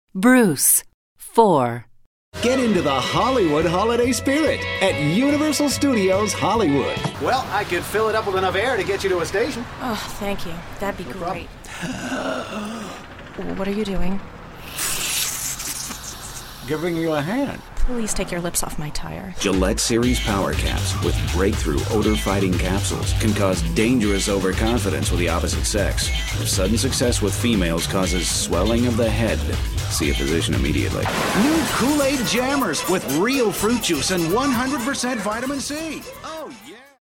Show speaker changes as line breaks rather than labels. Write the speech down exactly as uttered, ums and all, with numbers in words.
Bruce, four.
Get into the Hollywood holiday spirit at Universal Studios Hollywood.
Well, I could fill it up with enough air to get you to a station.
Oh, thank you. That'd be
No
great. What are you doing?
Giving you a hand.
Please take your lips off my tire.
Gillette Series Power Caps with breakthrough odor-fighting capsules can cause dangerous overconfidence with the opposite sex. If sudden success with females causes swelling of the head, see a physician immediately.
New Kool-Aid Jammers with real fruit juice and one hundred percent vitamin C.